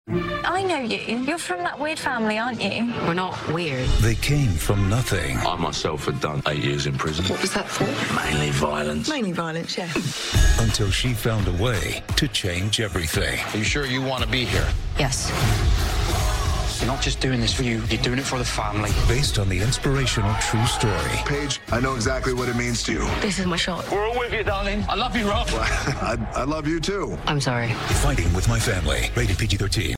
I know you. You're from that weird family, aren't you? We're not weird. They came from nothing. I myself had done 8 years in prison. What was that for? Mainly violence. Mainly violence, yeah. Until she found a way to change everything. Are you sure you want to be here? Yes. You're not just doing this for you, you're doing it for the family. Based on the inspirational true story. Paige, I know exactly what it means to you. This is my shot. We're all with you, darling. I love you, Rob. I love you too. I'm sorry. Fighting with My Family. Rated PG-13.